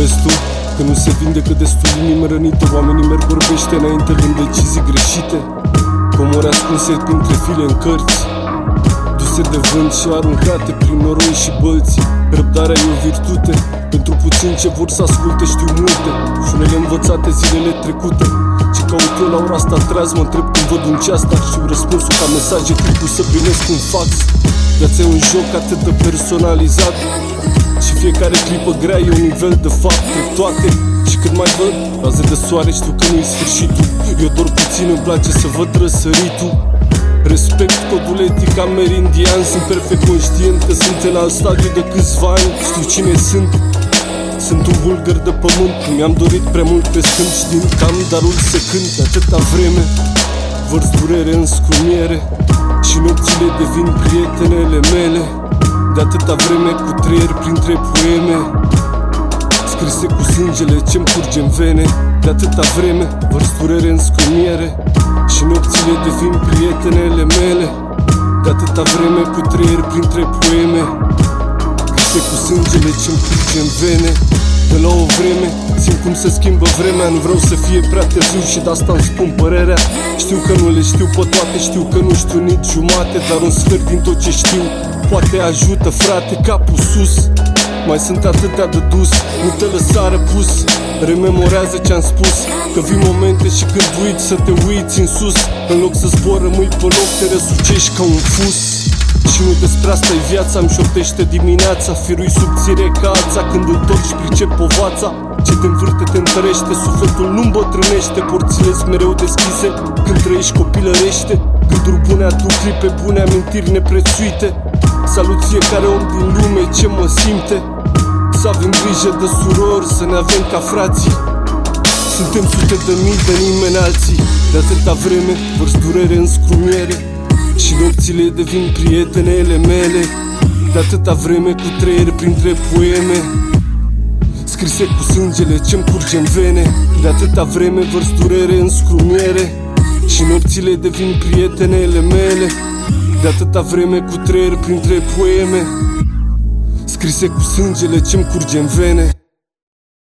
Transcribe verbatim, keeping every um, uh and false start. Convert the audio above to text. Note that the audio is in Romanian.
destul, că nu se vindecă destul inimi rănite. Oamenii merg vorbește înainte luând decizii greșite, comori ascunse printre file în cărți, duse de vânt și aruncate prin noroi și bălți. Răbdarea e o virtute, pentru puțin ce vor să asculte știu multe și unele învățate zilele trecute. Ce caut eu la ora asta treaz, mă întreb când văd un ceas, dar știu răspunsul ca mesaje timpul să primesc un fax. Viața e un joc atât de personalizat și fiecare clipă grea e un nivel de fapte toate. Și când mai văd raze de soare știu că nu-i sfârșitul. Eu doar puțin îmi place să văd răsăritul. Respect codul etic amerindian, sunt perfect conștient că sunt în alt stadiu de câțiva ani. Știu cine sunt, sunt un bulgăr de pământ. Mi-am dorit prea mult crescând, știind că am darul să cânt. De atâta vreme vărs durere în scrumiere și nopțile devin prietenele mele. De atâta vreme cu treier printre poeme scrise cu sângele ce-mi curge în vene. De atâta vreme vărs durere în scrumiere și nopțile devin prietenele mele. De atâta vreme cu treier printre poeme scrise cu sângele ce-mi curge în vene. De la o vreme simt cum se schimbă vremea. Nu vreau să fie prea târziu și de asta îmi spun părerea. Știu că nu le știu pe toate, știu că nu știu nici jumate, dar un sfert din tot ce știu poate ajută, frate, capul sus. Mai sunt atâtea de dus, nu te lăsa răpus. Rememorează ce-am spus, că vii momente și când uiți să te uiți în sus. În loc să zbor rămâi pe loc, te răsucești ca un fus. Și nu despre asta-i viața, îmi șoptește dimineața. Firui subțire ca ața, când îl torci pricep povața. Ce te învârte te întărește, sufletul nu îmbătrânește. Porțile-s mereu deschise când trăiești copilărește. Gânduri bune aduc clipe bune, amintiri neprețuite. Salut fiecare om din lume ce mă simte. Să avem grijă de surori, să ne avem ca frații. Suntem sute de mii de nimeni alții. De atâta vreme vărs durere în scrumiere și nopțile devin prietenele mele. De atâta vreme cu treier printre poeme scrise cu sângele ce-mi curge în vene. De atâta vreme vărs durere în scrumiere și nopțile devin prietenele mele. De atâta vreme cu treier printre poeme scrise cu sângele ce-mi curge în vene.